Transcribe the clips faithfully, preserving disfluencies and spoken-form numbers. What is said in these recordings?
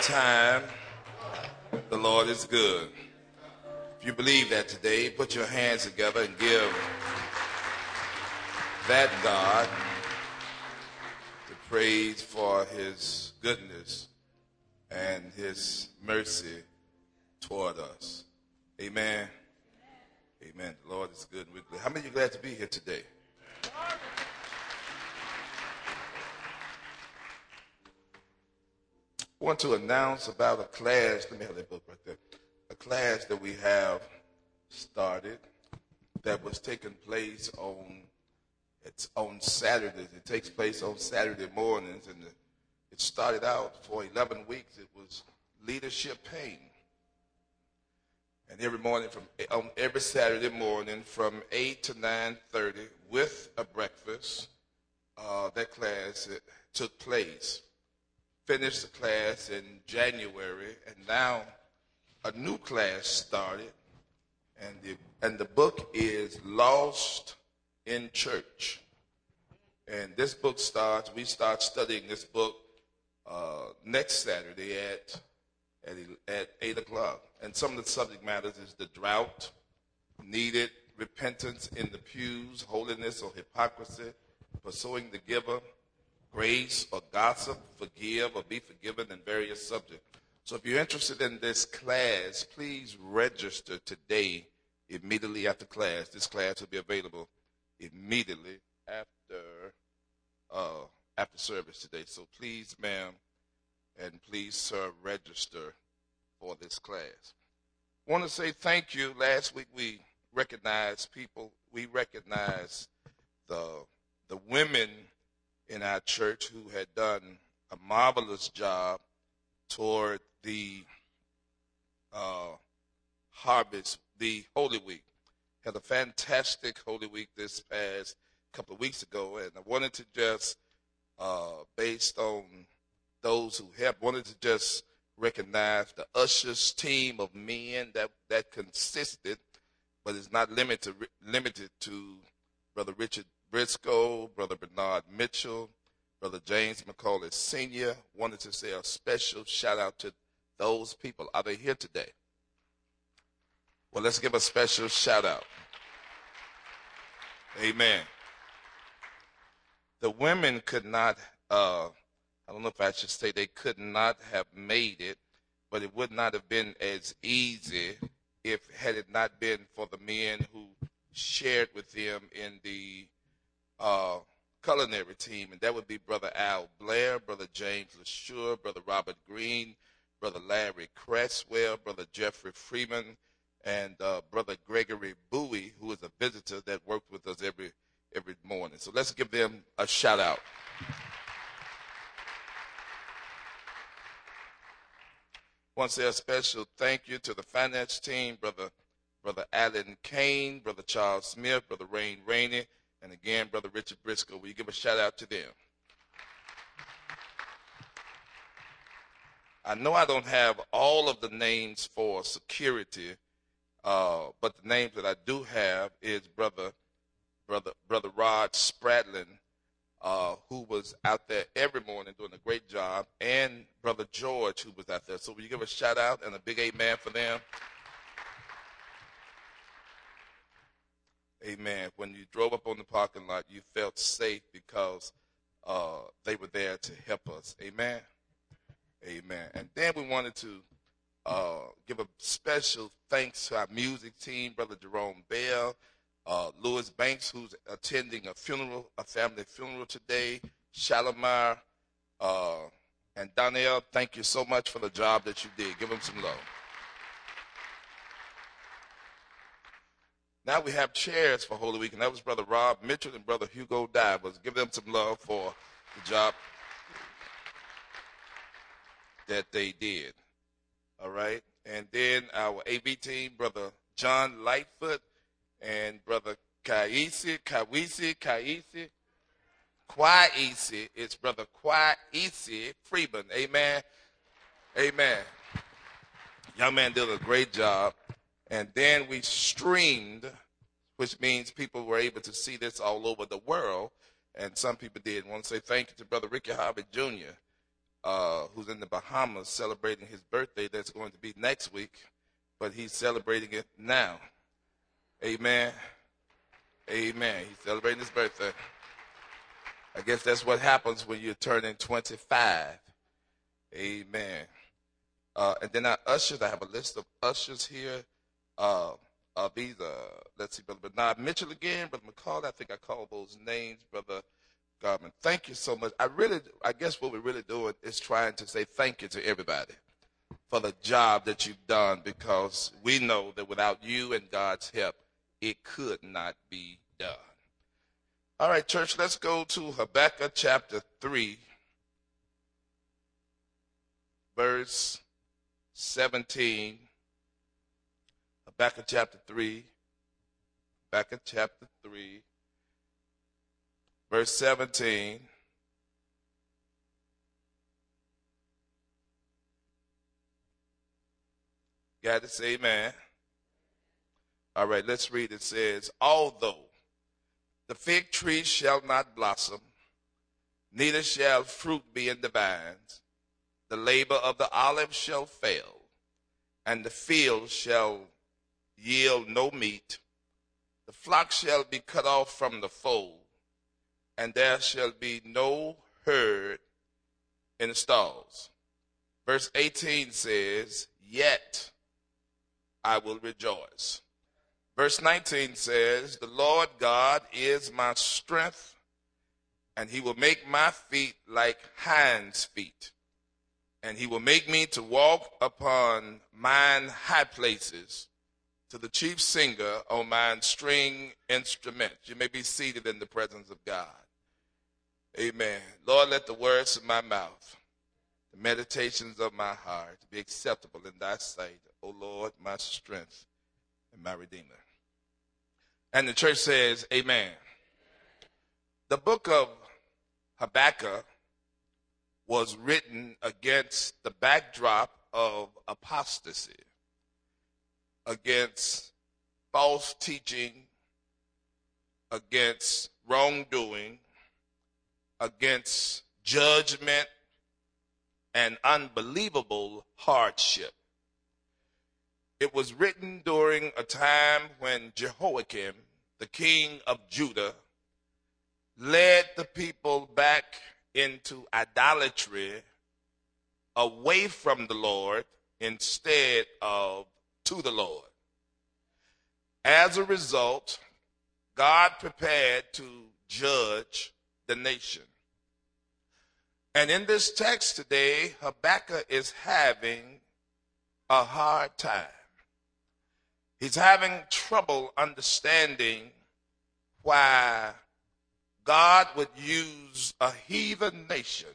time, the Lord is good. If you believe that today, put your hands together and give that God the praise for his goodness and his mercy toward us. Amen. Amen. The Lord is good and we're glad. How many of you glad to be here today? I want to announce about a class. Let me have that book right there. A class that we have started that was taking place on it's on Saturdays. It takes place on Saturday mornings, and it started out for eleven weeks. It was leadership pain, and every morning from on every Saturday morning from eight to nine thirty, with a breakfast, uh, that class it took place. Finished the class in January, and now a new class started, and the and the book is Lost in Church. And this book starts, we start studying this book uh, next Saturday at, at at eight o'clock. And some of the subject matters is the drought, needed repentance in the pews, holiness or hypocrisy, pursuing the giver, grace or gossip, forgive or be forgiven, and various subjects. So if you're interested in this class, please register today immediately after class. This class will be available immediately after uh, after service today. So please, ma'am, and please, sir, register for this class. I want to say thank you. Last week we recognized people. We recognized the the women in our church who had done a marvelous job toward the uh, harvest, the Holy Week. Had a fantastic Holy Week this past couple of weeks ago, and I wanted to just, uh, based on those who helped, wanted to just recognize the ushers team of men that, that consisted, but it's not limited limited to Brother Richard Briscoe, Brother Bernard Mitchell, Brother James McCauley Senior Wanted to say a special shout out to those people. Are they here today? Well, let's give a special shout out. Amen. The women could not, uh, I don't know if I should say they could not have made it, but it would not have been as easy if had it not been for the men who shared with them in the Uh, culinary team, and that would be Brother Al Blair, Brother James LeSure, Brother Robert Green, Brother Larry Cresswell, Brother Jeffrey Freeman, and uh, Brother Gregory Bowie, who is a visitor that worked with us every every morning. So let's give them a shout out. I want to say a special thank you to the finance team, Brother Brother Alan Kane, Brother Charles Smith, Brother Rain Rainey, and again, Brother Richard Briscoe. Will you give a shout out to them? I know I don't have all of the names for security, uh, but the names that I do have is Brother Brother Brother Rod Spradlin, uh, who was out there every morning doing a great job, and Brother George, who was out there. So will you give a shout out and a big amen for them? Amen. When you drove up on the parking lot, you felt safe because uh, they were there to help us. Amen. Amen. And then we wanted to uh, give a special thanks to our music team, Brother Jerome Bell, uh, Louis Banks, who's attending a funeral, a family funeral today, Shalimar, uh, and Donnell. Thank you so much for the job that you did. Give them some love. Now we have chairs for Holy Week, and that was Brother Rob Mitchell and Brother Hugo Divers. Give them some love for the job that they did. All right? And then our A V team, Brother John Lightfoot and Brother Kaisi, Kawisi, Kaisi, Kwaisi. It's Brother Kwaisi Freeman. Amen. Amen. Young man did a great job. And then we streamed, which means people were able to see this all over the world. And some people did. I want to say thank you to Brother Ricky Harvey Junior uh, who's in the Bahamas celebrating his birthday that's going to be next week, but he's celebrating it now. Amen. Amen. He's celebrating his birthday. I guess that's what happens when you're turning twenty-five. Amen. Uh, and then our ushers, I have a list of ushers here. Uh, uh, these, uh, let's see, Brother Bernard Mitchell again, Brother McCall, I think I called those names, Brother Garman. Thank you so much. I really, I guess what we're really doing is trying to say thank you to everybody for the job that you've done, because we know that without you and God's help, it could not be done. All right, church, let's go to Habakkuk chapter three, verse seventeen. Habakkuk chapter three, Habakkuk chapter three, verse seventeen. Got to say amen. All right, let's read. It says, although the fig tree shall not blossom, neither shall fruit be in the vines, the labor of the olive shall fail, and the field shall yield no meat. The flock shall be cut off from the fold, and there shall be no herd in the stalls. Verse eighteen says, yet I will rejoice. Verse nineteen says, the Lord God is my strength, and he will make my feet like hinds' feet, and he will make me to walk upon mine high places, to the chief singer on mine string instrument. You may be seated in the presence of God. Amen. Lord, let the words of my mouth, the meditations of my heart be acceptable in thy sight, O Lord, my strength and my redeemer. And the church says, amen. The book of Habakkuk was written against the backdrop of apostasy, against false teaching, against wrongdoing, against judgment and unbelievable hardship. It was written during a time when Jehoiakim, the king of Judah, led the people back into idolatry, away from the Lord instead of to the Lord. As a result, God prepared to judge the nation. And in this text today, Habakkuk is having a hard time. He's having trouble understanding why God would use a heathen nation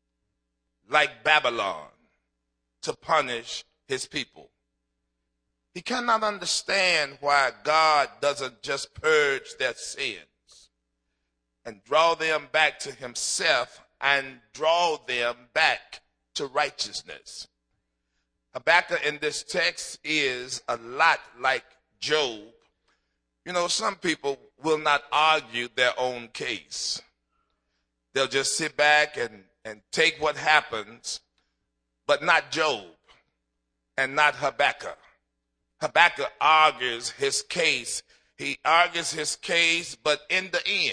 like Babylon to punish his people. He cannot understand why God doesn't just purge their sins and draw them back to himself and draw them back to righteousness. Habakkuk in this text is a lot like Job. You know, some people will not argue their own case. They'll just sit back and, and take what happens, but not Job and not Habakkuk. Habakkuk argues his case. He argues his case, but in the end,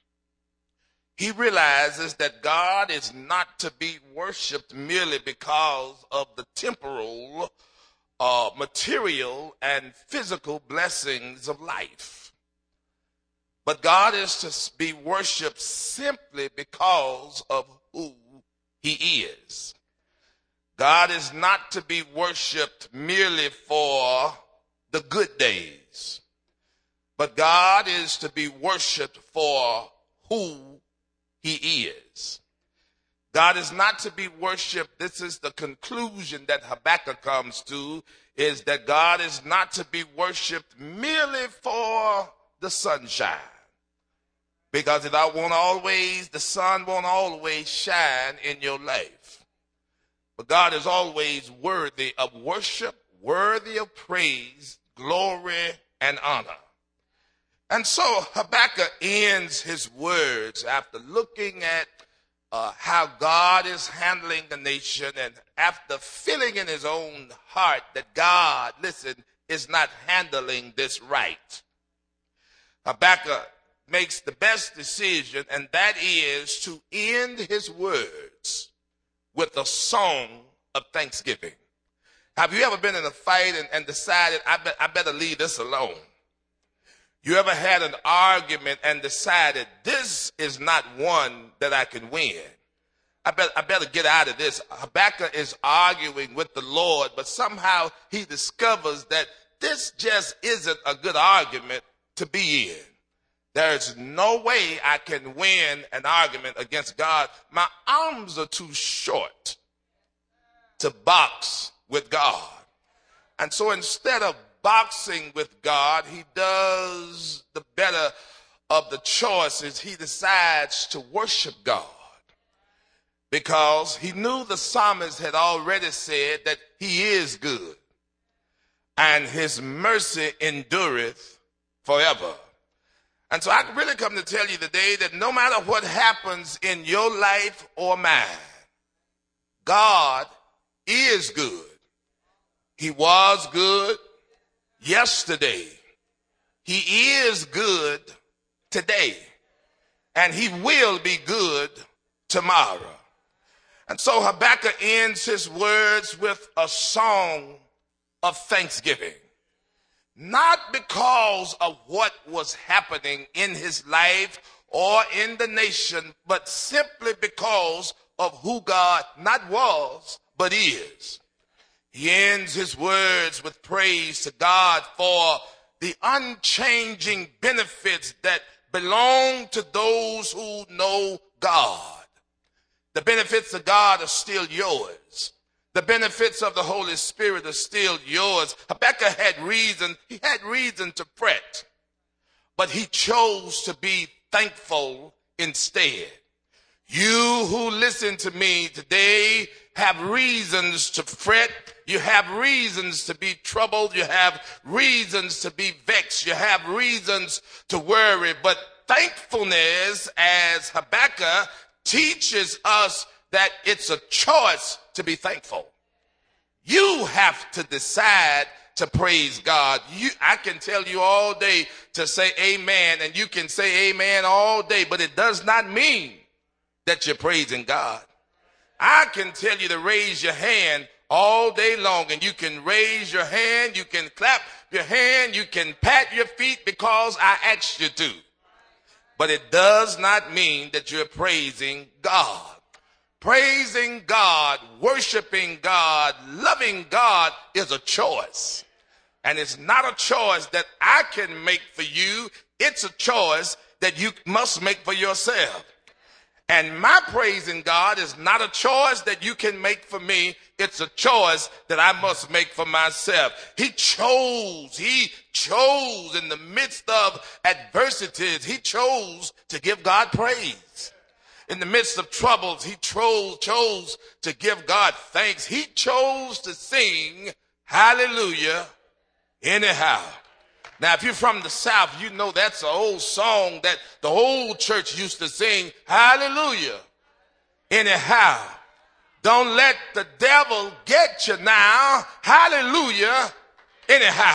he realizes that God is not to be worshiped merely because of the temporal, uh, material, and physical blessings of life. But God is to be worshiped simply because of who he is. God is not to be worshiped merely for the good days, but God is to be worshiped for who he is. God is not to be worshiped. This is the conclusion that Habakkuk comes to, is that God is not to be worshiped merely for the sunshine. Because it won't always, the sun won't always shine in your life. But God is always worthy of worship, worthy of praise, glory, and honor. And so Habakkuk ends his words after looking at uh, how God is handling the nation, and after feeling in his own heart that God, listen, is not handling this right, Habakkuk makes the best decision, and that is to end his words with a song of thanksgiving. Have you ever been in a fight and, and decided, I, be, I better leave this alone? You ever had an argument and decided, this is not one that I can win? I better, I better get out of this. Habakkuk is arguing with the Lord, but somehow he discovers that this just isn't a good argument to be in. There's no way I can win an argument against God. My arms are too short to box with God. And so instead of boxing with God, he does the better of the choices. He decides to worship God, because he knew the psalmist had already said that he is good and his mercy endureth forever. And so I can really come to tell you today that no matter what happens in your life or mine, God is good. He was good yesterday. He is good today. And he will be good tomorrow. And so Habakkuk ends his words with a song of thanksgiving. Not because of what was happening in his life or in the nation, but simply because of who God not was, but is. He ends his words with praise to God for the unchanging benefits that belong to those who know God. The benefits of God are still yours. The benefits of the Holy Spirit are still yours. Habakkuk had reason, he had reason to fret, but he chose to be thankful instead. You who listen to me today have reasons to fret. You have reasons to be troubled. You have reasons to be vexed. You have reasons to worry. But thankfulness, as Habakkuk teaches us, that it's a choice to be thankful. You have to decide to praise God. You, I can tell you all day to say amen, and you can say amen all day, but it does not mean that you're praising God. I can tell you to raise your hand all day long, and you can raise your hand, you can clap your hand, you can pat your feet because I asked you to. But it does not mean that you're praising God. Praising God, worshiping God, loving God is a choice. And it's not a choice that I can make for you. It's a choice that you must make for yourself. And my praising God is not a choice that you can make for me. It's a choice that I must make for myself. He chose, he chose in the midst of adversities, he chose to give God praise. In the midst of troubles, he chose, chose to give God thanks. He chose to sing hallelujah anyhow. Now, if you're from the South, you know that's an old song that the old church used to sing, hallelujah anyhow. Don't let the devil get you now, hallelujah anyhow.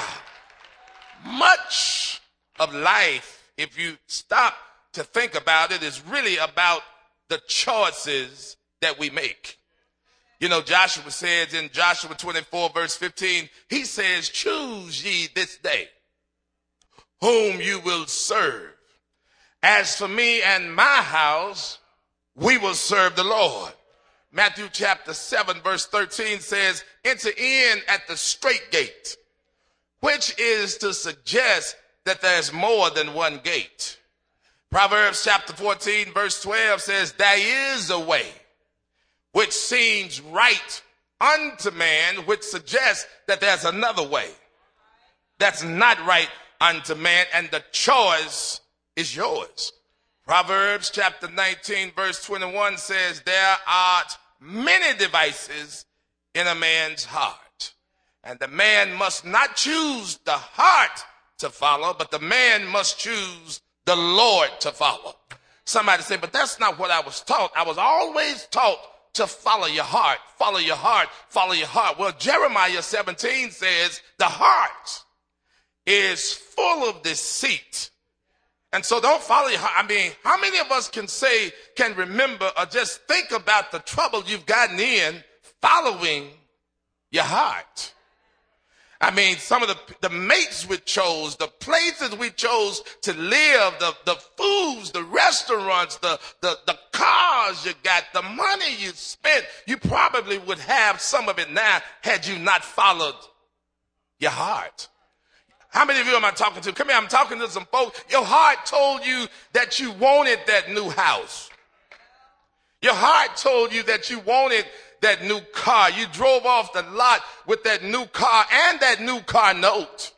Much of life, if you stop to think about it, is really about the choices that we make. You know, Joshua says in Joshua twenty-four, verse fifteen, he says, choose ye this day whom you will serve. As for me and my house, we will serve the Lord. Matthew chapter seven, verse thirteen says, enter in at the straight gate, which is to suggest that there's more than one gate. Proverbs chapter fourteen, verse twelve says, there is a way which seems right unto man, which suggests that there's another way that's not right unto man, and the choice is yours. Proverbs chapter nineteen, verse twenty-one says, there are many devices in a man's heart, and the man must not choose the heart to follow, but the man must choose the Lord to follow. Somebody say, but that's not what I was taught. I was always taught to follow your heart, follow your heart, follow your heart. Well, Jeremiah seventeen says the heart is full of deceit. And so don't follow your heart. I mean, how many of us can say, can remember, or just think about the trouble you've gotten in following your heart? I mean, some of the, the mates we chose, the places we chose to live, the, the foods, the restaurants, the, the, the cars you got, the money you spent, you probably would have some of it now had you not followed your heart. How many of you am I talking to? Come here, I'm talking to some folks. Your heart told you that you wanted that new house. Your heart told you that you wanted that new car. You drove off the lot with that new car and that new car note.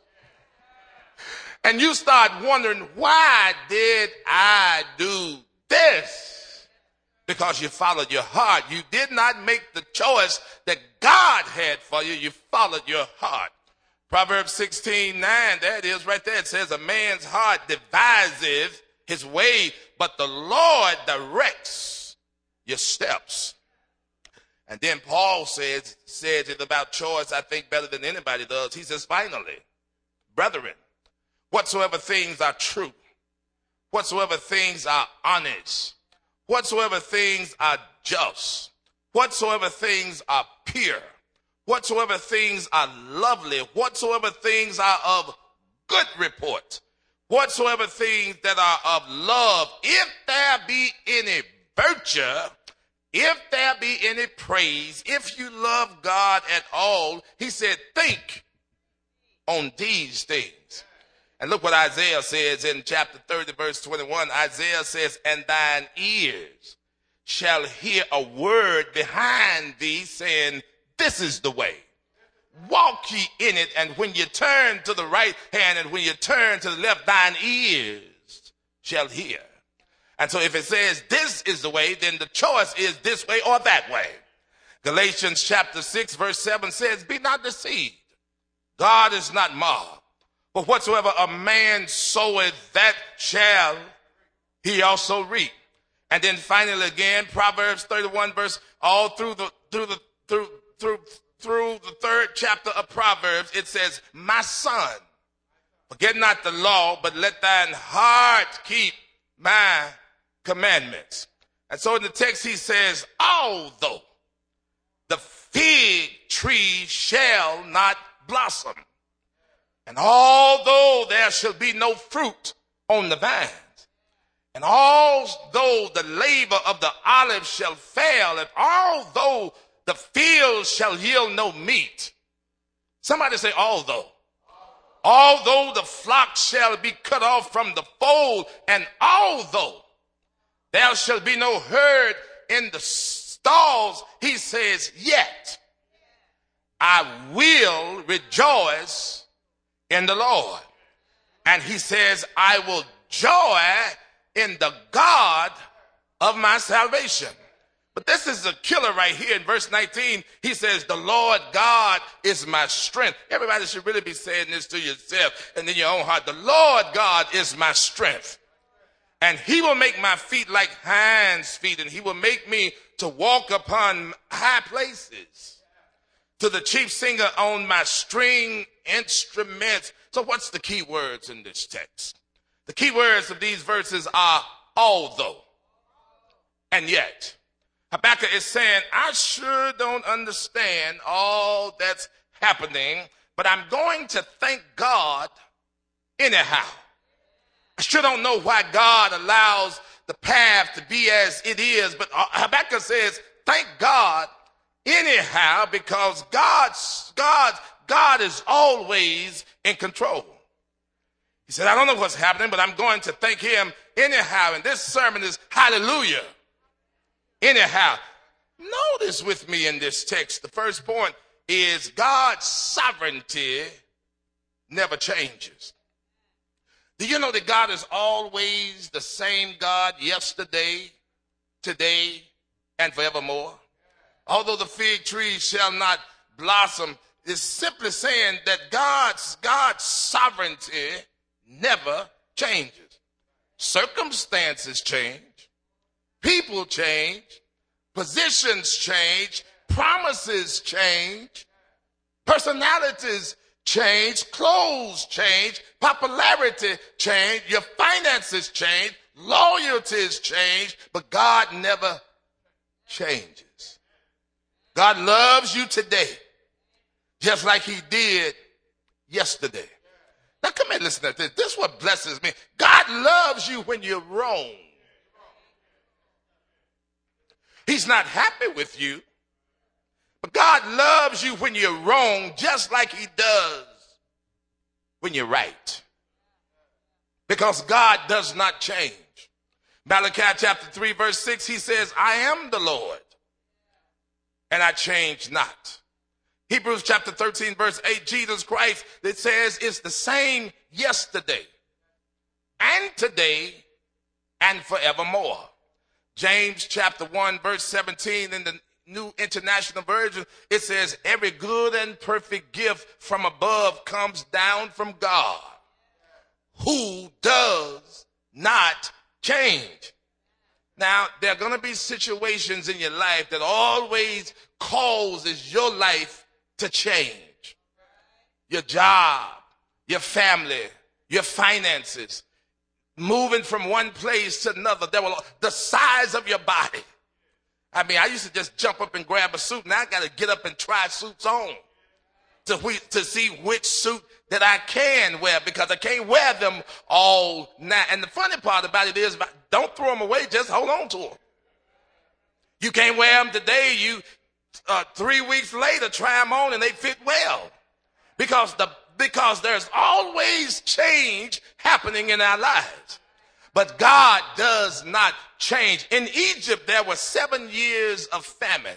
And you start wondering, why did I do this? Because you followed your heart. You did not make the choice that God had for you. You followed your heart. Proverbs sixteen nine, there it is right there. It says, a man's heart devises his way, but the Lord directs your steps. And then Paul says, says it about choice, I think, better than anybody does. He says, finally, brethren, whatsoever things are true, whatsoever things are honest, whatsoever things are just, whatsoever things are pure, whatsoever things are lovely, whatsoever things are of good report, whatsoever things that are of love, if there be any virtue, if there be any praise, if you love God at all, he said, think on these things. And look what Isaiah says in chapter thirty, verse twenty-one. Isaiah says, and thine ears shall hear a word behind thee saying, this is the way. Walk ye in it, and when you turn to the right hand and when you turn to the left, thine ears shall hear. And so if it says this is the way, then the choice is this way or that way. Galatians chapter six, verse seven says, be not deceived. God is not mocked. But whatsoever a man soweth, that shall he also reap. And then finally again, Proverbs thirty-one, verse, all through the, through the, through, through, through the third chapter of Proverbs, it says, my son, forget not the law, but let thine heart keep my commandments. And so in the text he says, although the fig tree shall not blossom, and although there shall be no fruit on the vines, and although the labor of the olive shall fail, and although the field shall yield no meat. Somebody say, although. Although the flock shall be cut off from the fold, and although there shall be no herd in the stalls, he says, yet I will rejoice in the Lord. And he says, I will joy in the God of my salvation. But this is a killer right here in verse nineteen. He says, the Lord God is my strength. Everybody should really be saying this to yourself and in your own heart. The Lord God is my strength. And he will make my feet like hinds' feet, and he will make me to walk upon high places. To the chief singer on my string instruments. So what's the key words in this text? The key words of these verses are although and yet. Habakkuk is saying, I sure don't understand all that's happening, but I'm going to thank God anyhow. I sure don't know why God allows the path to be as it is, but Habakkuk says, thank God anyhow, because God's, God, God is always in control. He said, I don't know what's happening, but I'm going to thank him anyhow. And this sermon is hallelujah. Anyhow, notice with me in this text, the first point is God's sovereignty never changes. Do you know that God is always the same God yesterday, today, and forevermore? Although the fig tree shall not blossom, it's simply saying that God's, God's sovereignty never changes. Circumstances change. People change. Positions change. Promises change. Personalities change. Clothes change. Popularity change. Your finances change. Loyalties change. But God never changes. God loves you today just like he did yesterday. Now come and listen to this. This is what blesses me. God loves you when you're wrong. He's not happy with you, but God loves you when you're wrong just like he does when you're right. Because God does not change. Malachi chapter three verse six, he says, I am the Lord and I change not. Hebrews chapter thirteen verse eight, Jesus Christ, it says it's the same yesterday and today and forevermore. James chapter one verse seventeen in the New International Version, it says every good and perfect gift from above comes down from God, who does not change. Now, there are going to be situations in your life that always causes your life to change. Your job, your family, your finances, moving from one place to another. There will, the size of your body. I mean, I used to just jump up and grab a suit. Now I got to get up and try suits on to, to see which suit that I can wear, because I can't wear them all now. And the funny part about it is, don't throw them away. Just hold on to them. You can't wear them today. You uh, three weeks later try them on and they fit well, because the because there's always change happening in our lives. But God does not change. In Egypt, there were seven years of famine,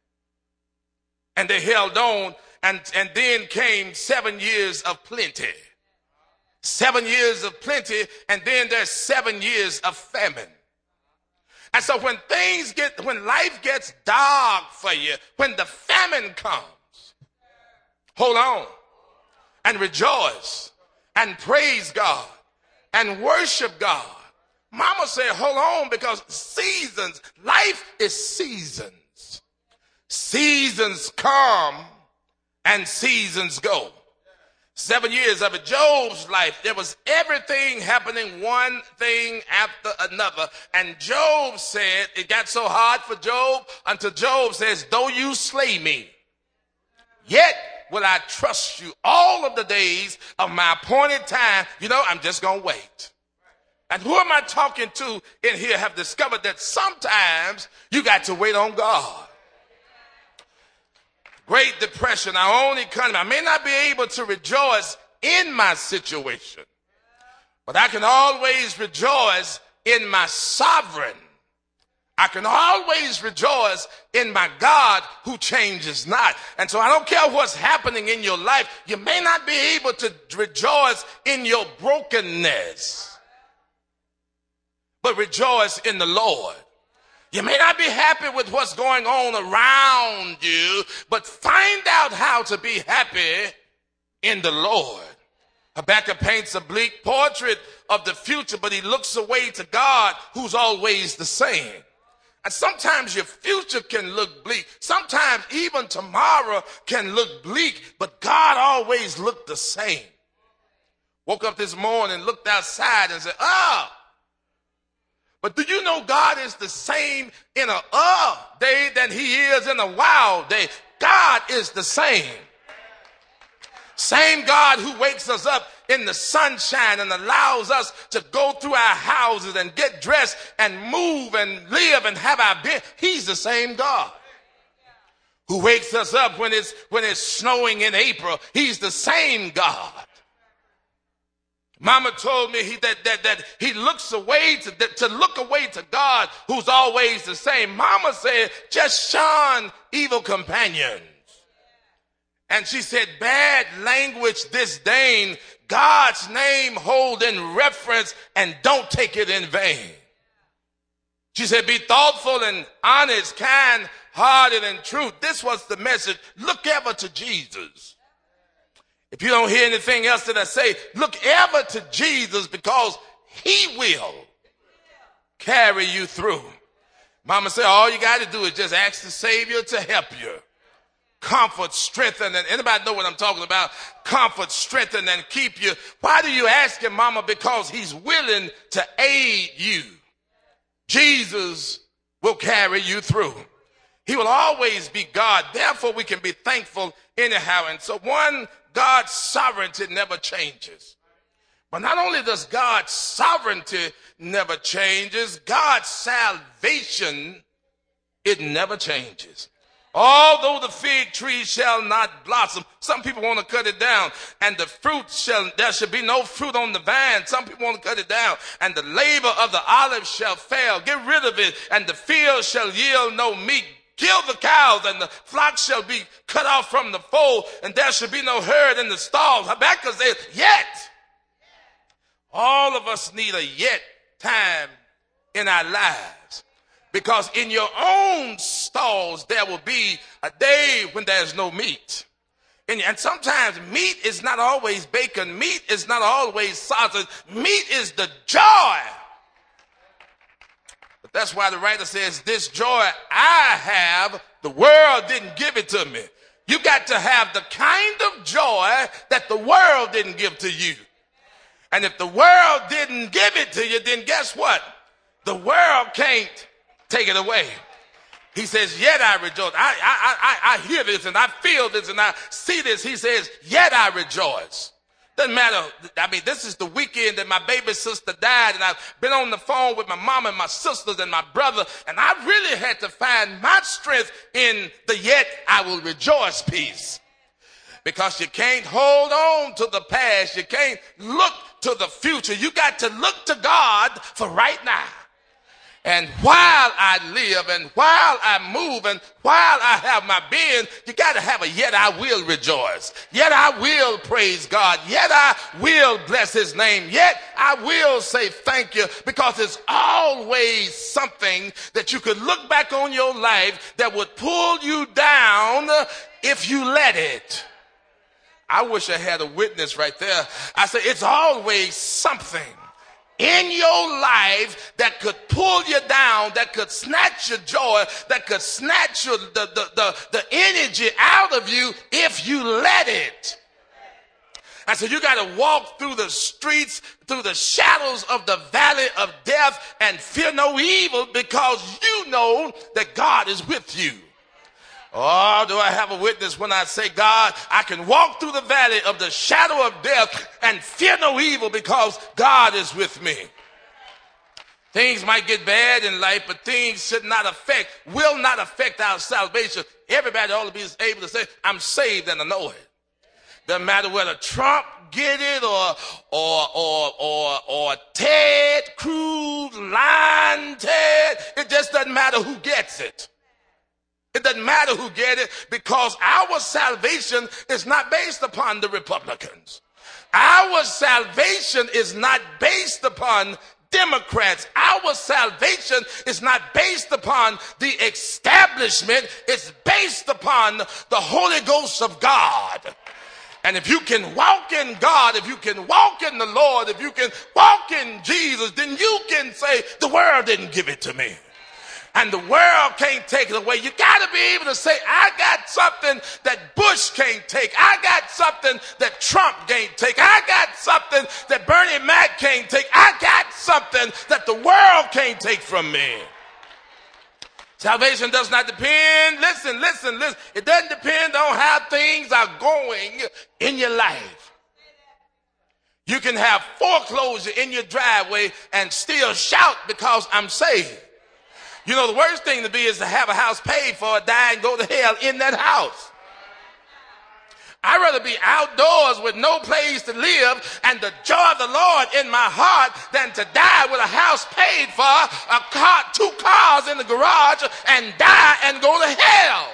and they held on. And, and then came seven years of plenty. Seven years of plenty, and then there's seven years of famine. And so when things get, when life gets dark for you, when the famine comes, hold on and rejoice and praise God and worship God. Mama said, hold on, because seasons, life is seasons. Seasons come and seasons go. Seven years of it. Job's life, there was everything happening, one thing after another. And Job said, it got so hard for Job until Job says, though you slay me, yet will I trust you all of the days of my appointed time. You know, I'm just going to wait. And who am I talking to in here have discovered that sometimes you got to wait on God. Great Depression, our own economy. I may not be able to rejoice in my situation, but I can always rejoice in my sovereign. I can always rejoice in my God who changes not. And so I don't care what's happening in your life. You may not be able to rejoice in your brokenness, but rejoice in the Lord. You may not be happy with what's going on around you, but find out how to be happy in the Lord. Habakkuk paints a bleak portrait of the future, but he looks away to God, who's always the same. And sometimes your future can look bleak. Sometimes even tomorrow can look bleak, but God always looked the same. Woke up this morning, looked outside and said, ah, but do you know God is the same in a uh day than he is in a wow day? God is the same. Same God who wakes us up in the sunshine and allows us to go through our houses and get dressed and move and live and have our being. He's the same God who wakes us up when it's, when it's snowing in April. He's the same God. Mama told me he, that, that, that he looks away to, that, to look away to God who's always the same. Mama said, just shun evil companions. And she said, bad language disdain, God's name hold in reference and don't take it in vain. She said, be thoughtful and honest, kind hearted and true. This was the message. Look ever to Jesus. If you don't hear anything else that I say, look ever to Jesus, because he will carry you through. Mama said, all you got to do is just ask the Savior to help you. Comfort, strengthen, and anybody know what I'm talking about? Comfort, strengthen, and keep you. Why do you ask him, Mama? Because he's willing to aid you. Jesus will carry you through. He will always be God. Therefore, we can be thankful anyhow. And so one, God's sovereignty never changes. But not only does God's sovereignty never changes, God's salvation, it never changes. Although the fig tree shall not blossom, some people want to cut it down, and the fruit shall, there shall be no fruit on the vine. Some people want to cut it down, and the labor of the olive shall fail. Get rid of it, and the field shall yield no meat. Kill the cows, and the flock shall be cut off from the fold, and there shall be no herd in the stalls. Habakkuk says, yet. All of us need a yet time in our lives. Because in your own stalls, there will be a day when there's no meat. And, and sometimes meat is not always bacon. Meat is not always sausage. Meat is the joy. But that's why the writer says, this joy I have, the world didn't give it to me. You got to have the kind of joy that the world didn't give to you. And if the world didn't give it to you, then guess what? The world can't take it away. He says, yet I rejoice. I, I, I, I hear this and I feel this and I see this. He says, yet I rejoice. Doesn't matter. I mean, this is the weekend that my baby sister died, and I've been on the phone with my mom and my sisters and my brother, and I really had to find my strength in the yet I will rejoice piece. Because you can't hold on to the past. You can't look to the future. You got to look to God for right now. And while I live and while I move and while I have my being, you got to have a yet I will rejoice. Yet I will praise God. Yet I will bless his name. Yet I will say thank you, because it's always something that you could look back on your life that would pull you down if you let it. I wish I had a witness right there. I say it's always something in your life that could pull you down, that could snatch your joy, that could snatch your, the, the, the, the energy out of you if you let it. And so you got to walk through the streets, through the shadows of the valley of death, and fear no evil, because you know that God is with you. Oh, do I have a witness when I say, God, I can walk through the valley of the shadow of death and fear no evil because God is with me. Things might get bad in life, but things should not affect, will not affect our salvation. Everybody ought to be able to say, I'm saved and I know it. Doesn't matter whether Trump get it or, or, or, or, or Ted Cruz, Lion Ted. It just doesn't matter who gets it. It doesn't matter who get it, because our salvation is not based upon the Republicans. Our salvation is not based upon Democrats. Our salvation is not based upon the establishment. It's based upon the Holy Ghost of God. And if you can walk in God, if you can walk in the Lord, if you can walk in Jesus, then you can say, the world didn't give it to me. And the world can't take it away. You got to be able to say, I got something that Bush can't take. I got something that Trump can't take. I got something that Bernie Mac can't take. I got something that the world can't take from me. Salvation does not depend, listen, listen, listen. It doesn't depend on how things are going in your life. You can have foreclosure in your driveway and still shout because I'm saved. You know, the worst thing to be is to have a house paid for, die and go to hell in that house. I'd rather be outdoors with no place to live and the joy of the Lord in my heart than to die with a house paid for, a car, two cars in the garage, and die and go to hell.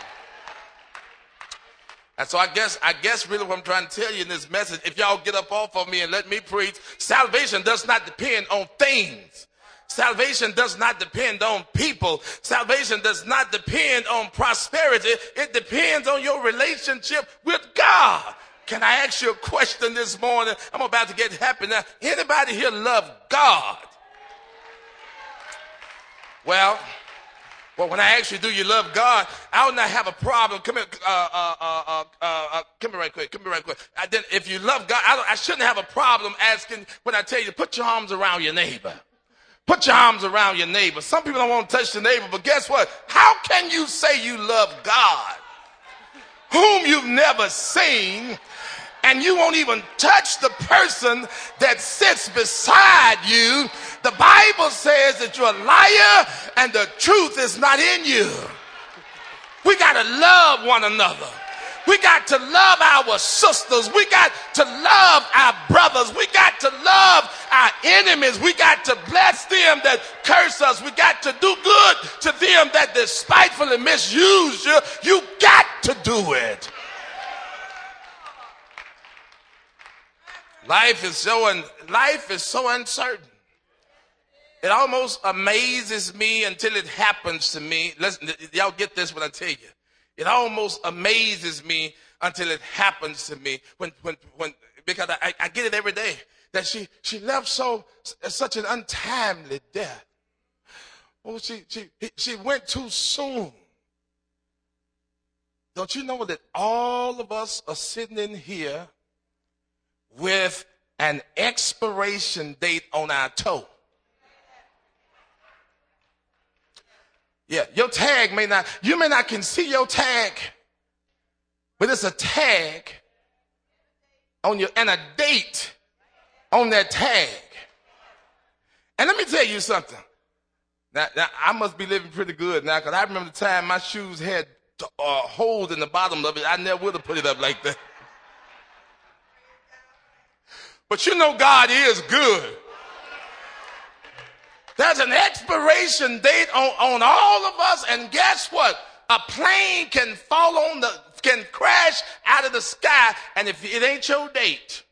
And so I guess, I guess really what I'm trying to tell you in this message, if y'all get up off of me and let me preach, salvation does not depend on things. Salvation does not depend on people. Salvation does not depend on prosperity. It depends on your relationship with God. Can I ask you a question this morning? I'm about to get happy now. Anybody here love God? Well, Well, when I ask you, do you love God? I would not have a problem. Come here, uh, uh, uh, uh, uh, come here right quick. Come here right quick. I didn't, if you love God, I, don't, I shouldn't have a problem asking when I tell you to put your arms around your neighbor. Put your arms around your neighbor. Some people don't want to touch the neighbor, but guess what? How can you say you love God, whom you've never seen, and you won't even touch the person that sits beside you? The Bible says that you're a liar and the truth is not in you. We got to love one another. We got to love our sisters. We got to love our brothers. We got to love our enemies. We got to bless them that curse us. We got to do good to them that despitefully misuse you. You got to do it. Life is so un- life is so uncertain. It almost amazes me until it happens to me. Listen, y'all get this when I tell you. It almost amazes me until it happens to me. When, when, when, because I, I get it every day that she, she left so, such an untimely death. Oh, she, she, she went too soon. Don't you know that all of us are sitting in here with an expiration date on our toe? Yeah, your tag may not, you may not can see your tag, but it's a tag on your, and a date on that tag. And let me tell you something. Now, now I must be living pretty good now, because I remember the time my shoes had a uh, hole in the bottom of it. I never would have put it up like that. But you know God is good. There's an expiration date on, on all of us, and guess what? A plane can fall on the, can crash out of the sky, and if it ain't your date,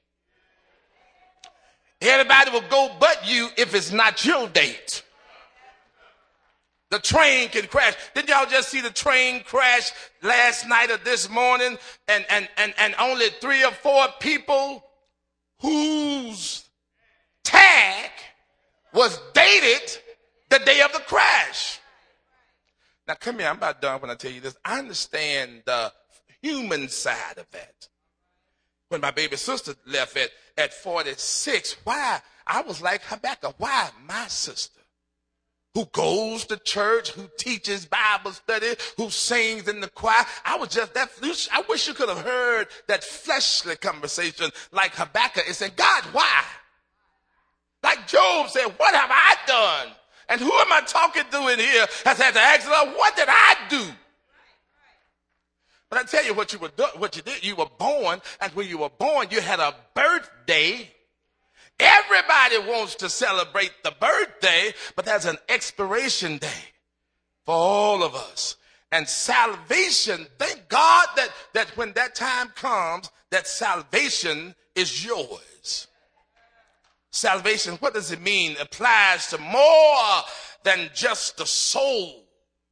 everybody will go but you if it's not your date. The train can crash. Didn't y'all just see the train crash last night or this morning? And, and, and, and only three or four people whose tag was dated the day of the crash. Now come here, I'm about done when I tell you this. I understand the human side of that. When my baby sister left at, at forty-six, why? I was like Habakkuk, why my sister? Who goes to church, who teaches Bible study, who sings in the choir. I was just that, I wish you could have heard that fleshly conversation like Habakkuk. It said, God, why? Like Job said, what have I done? And who am I talking to in here has had to ask the Lord, what did I do? But I tell you what you were do, what you did. You were born, and when you were born, you had a birthday. Everybody wants to celebrate the birthday, but there's an expiration day for all of us. And salvation, thank God that, that when that time comes, that salvation is yours. Salvation, what does it mean? It applies to more than just the soul.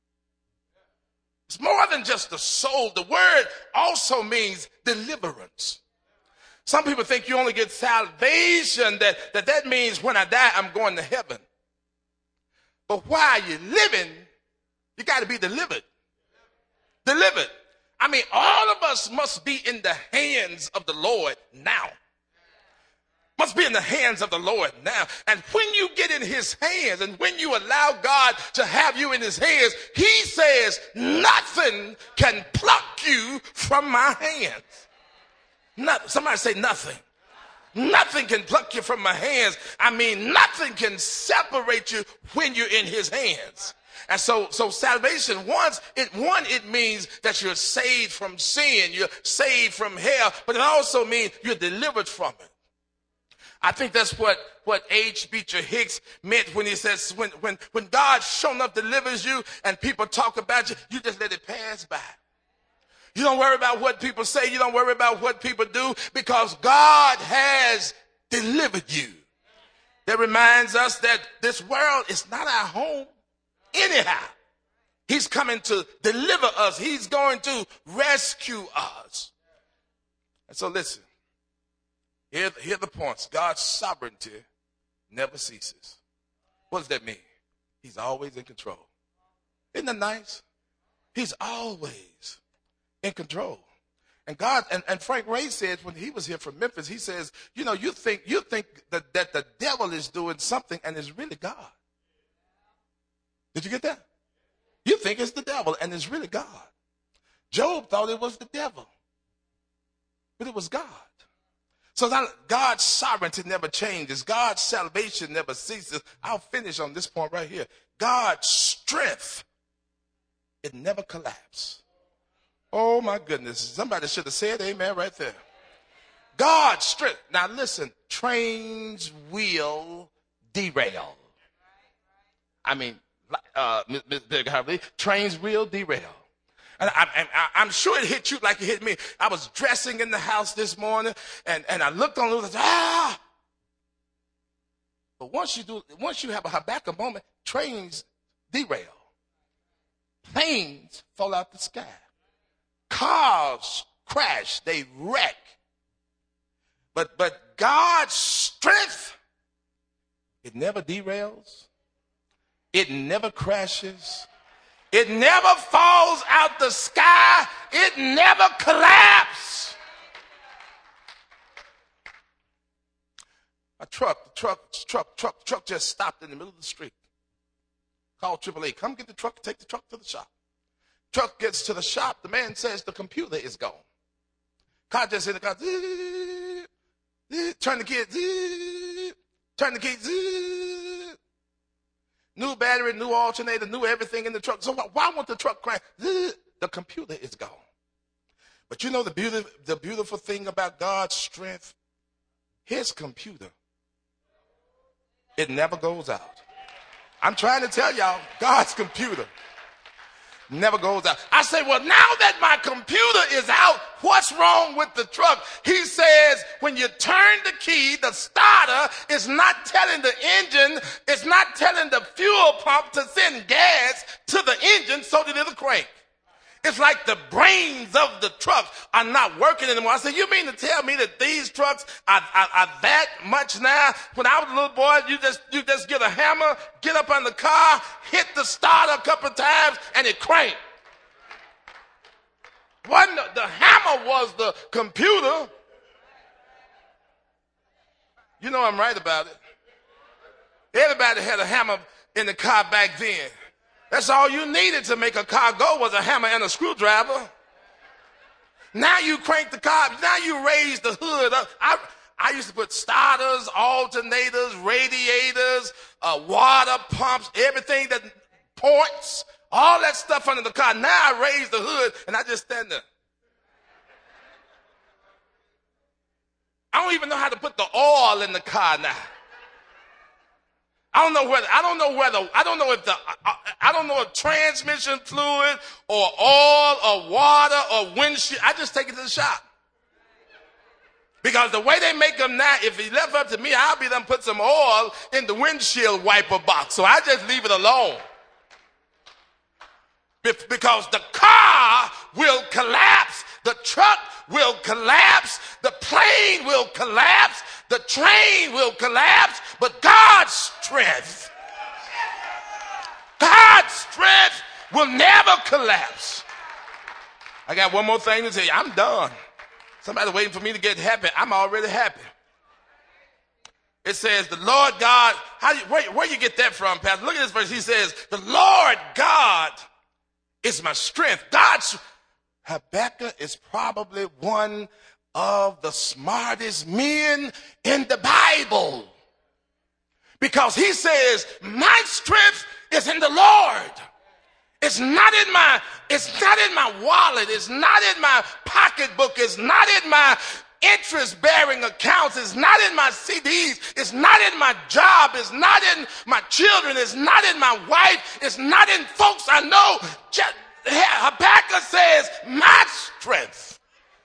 It's more than just the soul. The word also means deliverance. Some people think you only get salvation, that, that that means when I die, I'm going to heaven. But while you're living, you got to be delivered. Delivered. I mean, all of us must be in the hands of the Lord now. Must be in the hands of the Lord now. And when you get in his hands, and when you allow God to have you in his hands, he says, nothing can pluck you from my hands. Nothing. Somebody say nothing. Nothing can pluck you from my hands. I mean, nothing can separate you when you're in his hands. And so, so salvation, once it, one, it means that you're saved from sin, you're saved from hell, but it also means you're delivered from it. I think that's what, what H. Beecher Hicks meant when he says, when, when, when God sure enough delivers you and people talk about you, you just let it pass by. You don't worry about what people say. You don't worry about what people do, because God has delivered you. That reminds us that this world is not our home anyhow. He's coming to deliver us. He's going to rescue us. And so listen, here, here are the points. God's sovereignty never ceases. What does that mean? He's always in control. Isn't that nice? He's always in control. And God, and, and Frank Ray said when he was here from Memphis, he says, you know, you think you think that, that the devil is doing something and it's really God. Did you get that? You think it's the devil and it's really God. Job thought it was the devil, but it was God. So that God's sovereignty never changes. God's salvation never ceases. I'll finish on this point right here. God's strength, it never collapses. Oh my goodness. Somebody should have said amen right there. God's strength. Now listen, trains will derail. I mean, uh, Miz Big Harvey, trains will derail. And I, I, I, I'm sure it hit you like it hit me. I was dressing in the house this morning, and, and I looked on the roof, ah! But once you do, once you have a Habakkuk moment, trains derail. Planes fall out the sky. Cars crash, they wreck. But but God's strength, it never derails. It never crashes. It never falls out the sky. It never collapses. A truck, the truck, truck, truck, truck just stopped in the middle of the street. Call triple A. Come get the truck, take the truck to the shop. Truck gets to the shop. The man says the computer is gone. Car just in the car. Zzz, zzz, turn the key. Zzz, turn the key. Zzz. New battery, new alternator, new everything in the truck. So why won't the truck crank? Zzz, the computer is gone. But you know the beauty, the beautiful thing about God's strength? His computer, it never goes out. I'm trying to tell y'all, God's computer never goes out. I say, well, now that my computer is out, what's wrong with the truck? He says, when you turn the key, the starter is not telling the engine, it's not telling the fuel pump to send gas to the engine so that it'll crank. It's like the brains of the truck are not working anymore. I said, you mean to tell me that these trucks are, are, are that much now? When I was a little boy, you just you just get a hammer, get up on the car, hit the starter a couple of times, and it cranked. Wasn't the, the hammer was the computer. You know I'm right about it. Everybody had a hammer in the car back then. That's all you needed to make a car go was a hammer and a screwdriver. Now you crank the car. Now you raise the hood up. I, I used to put starters, alternators, radiators, uh, water pumps, everything that points, all that stuff under the car. Now I raise the hood and I just stand there. I don't even know how to put the oil in the car now. I don't know whether, I don't know whether, I don't know if the, I, I don't know if transmission fluid or oil or water or windshield. I just take it to the shop. Because the way they make them now, if it left up to me, I'll be done put some oil in the windshield wiper box. So I just leave it alone. Because the car will collapse. The truck will collapse. The plane will collapse. The train will collapse. But God's strength, God's strength will never collapse. I got one more thing to tell you. I'm done. Somebody waiting for me to get happy. I'm already happy. It says, the Lord God, how you, where, where you get that from, Pastor? Look at this verse. He says, the Lord God is my strength. God's, Habakkuk is probably one of the smartest men in the Bible. Because he says, my strength is in the Lord. It's not in my, it's not in my wallet. It's not in my pocketbook. It's not in my interest-bearing accounts. It's not in my C Ds. It's not in my job. It's not in my children. It's not in my wife. It's not in folks I know. Habakkuk says, my strength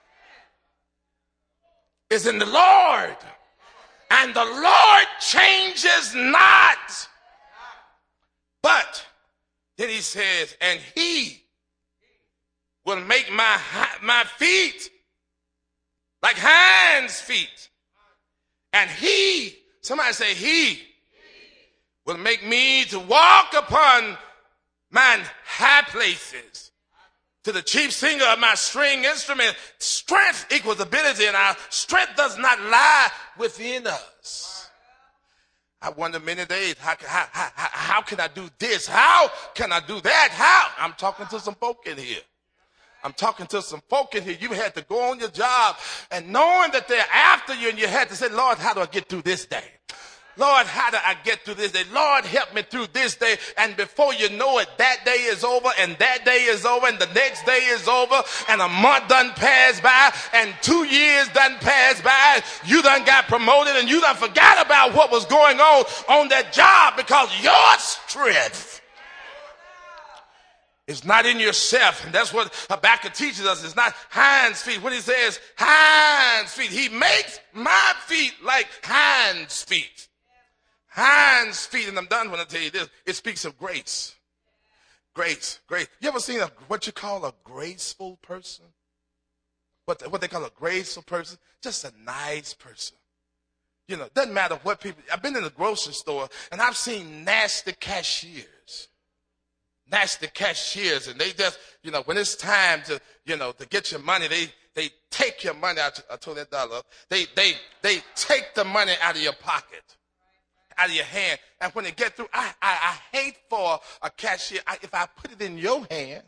is in the Lord. And the Lord changes not. But then he says, and he will make my, my feet like hinds' feet. And he, somebody say he, will make me to walk upon mine high places. To the chief singer of my string instrument, strength equals ability, and our strength does not lie within us. I wonder many days, how, how, how, how can I do this? How can I do that? How? I'm talking to some folk in here. I'm talking to some folk in here. You had to go on your job and knowing that they're after you, and you had to say, Lord, how do I get through this day? Lord, how do I get through this day? Lord, help me through this day. And before you know it, that day is over, and that day is over, and the next day is over, and a month done passed by, and two years done passed by. You done got promoted, and you done forgot about what was going on on that job, because your strength is not in yourself. And that's what Habakkuk teaches us. It's not hinds feet. When he says hinds feet, he makes my feet like hinds feet. Hinds feet, and I'm done when I tell you this. It speaks of grace. Grace, grace. You ever seen a, what you call a graceful person? What, what they call a graceful person? Just a nice person. You know, doesn't matter what people, I've been in the grocery store, and I've seen nasty cashiers. Nasty cashiers, and they just, you know, when it's time to, you know, to get your money, they, they take your money out. I told that dollar up. They, they, they take the money out of your pocket. Out of your hand, and when they get through, I, I, I hate for a cashier. I, if I put it in your hand,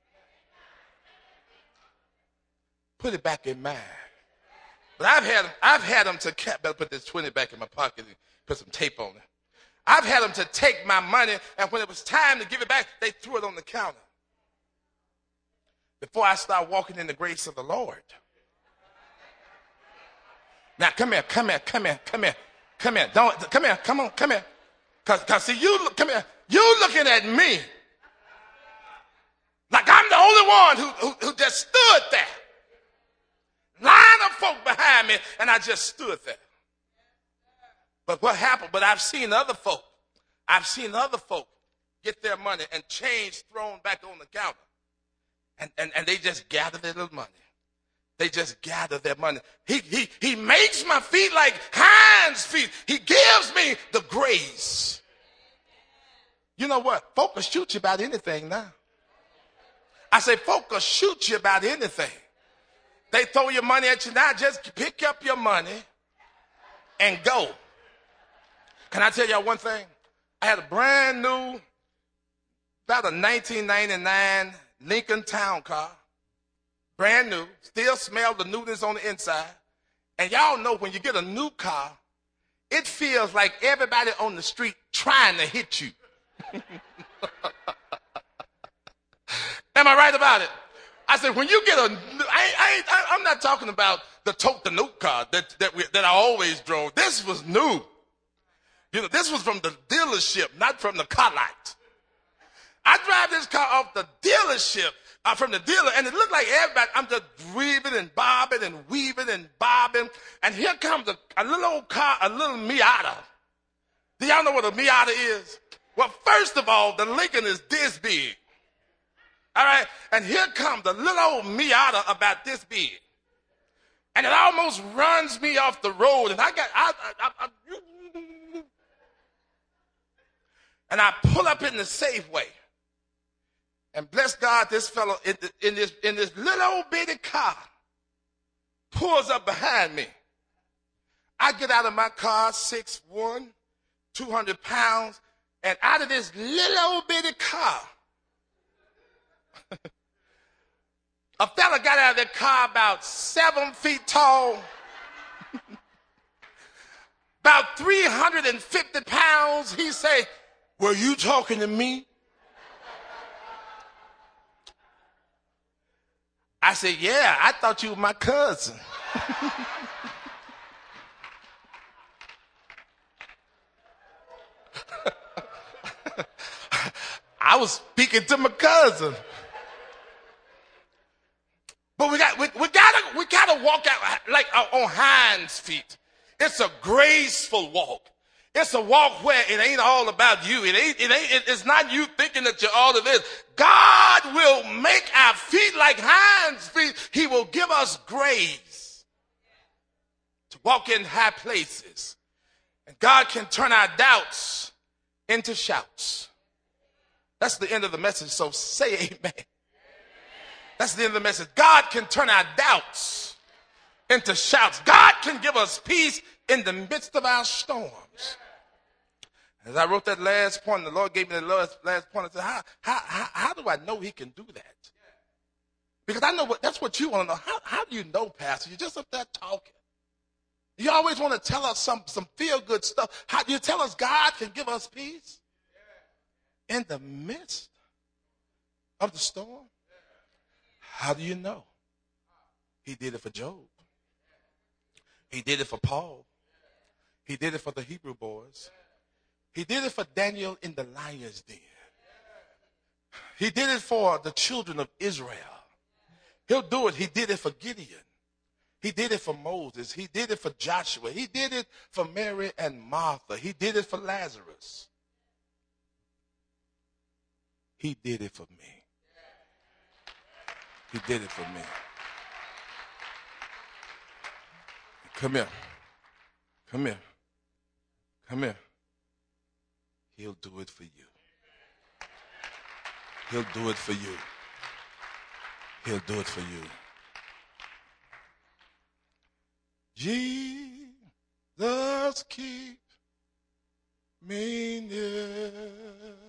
put it back in mine. But I've had I've had them to better put this twenty back in my pocket and put some tape on it. I've had them to take my money, and when it was time to give it back, they threw it on the counter. Before I start walking in the grace of the Lord. Now come here, come here, come here, come here. Come here, don't, come here, come on, come here. Cause, cause see, you, come here, you looking at me like I'm the only one who, who, who just stood there. Line of folk behind me, and I just stood there. But what happened, but I've seen other folk, I've seen other folk get their money and change thrown back on the counter. And, and, and they just gather their little money. They just gather their money. He, he, he makes my feet like hinds feet. He gives me the grace. You know what? Folk will shoot you about anything now. I say folk will shoot you about anything. They throw your money at you now. Just pick up your money and go. Can I tell y'all one thing? I had a brand new, about a nineteen ninety-nine Lincoln Town Car. Brand new, still smell the newness on the inside. And y'all know when you get a new car, it feels like everybody on the street trying to hit you. Am I right about it? I said, when you get a, I, I, I, I'm not talking about the tote the new car that, that, we, that I always drove. This was new. You know, this was from the dealership, not from the car lot. I drive this car off the dealership. Uh, from the dealer, and it looked like everybody, I'm just weaving and bobbing and weaving and bobbing, and here comes a, a little old car, a little Miata. Do y'all know what a Miata is? Well, first of all, the Lincoln is this big. All right, and here comes a little old Miata about this big. And it almost runs me off the road, and I got, I, I, I, I and I pull up in the Safeway. And bless God, this fellow in, in, this, in this little old bitty car pulls up behind me. I get out of my car, six one, two hundred pounds, and out of this little old bitty car, a fella got out of that car about seven feet tall, about three hundred fifty pounds. He say, "Were you talking to me?" I said, "Yeah, I thought you were my cousin." I was speaking to my cousin. But we got we, we gotta we gotta walk out like on hinds feet. It's a graceful walk. It's a walk where it ain't all about you. It ain't, it ain't, it's not you thinking that you're all of this. God will make our feet like hinds feet. He will give us grace to walk in high places. And God can turn our doubts into shouts. That's the end of the message, so say amen. That's the end of the message. God can turn our doubts into shouts. God can give us peace in the midst of our storms. As I wrote that last point, the Lord gave me the last, last point. I said, how, how, how, how do I know he can do that? Because I know what, that's what you want to know. How, how do you know, Pastor? You're just up there talking. You always want to tell us some, some feel-good stuff. How do you tell us God can give us peace in the midst of the storm? How do you know? He did it for Job. He did it for Paul. He did it for the Hebrew boys. He did it for Daniel in the lion's den. He did it for the children of Israel. He'll do it. He did it for Gideon. He did it for Moses. He did it for Joshua. He did it for Mary and Martha. He did it for Lazarus. He did it for me. He did it for me. Come here. Come here. Come here. He'll do it for you. He'll do it for you. He'll do it for you. Jesus, keep me near.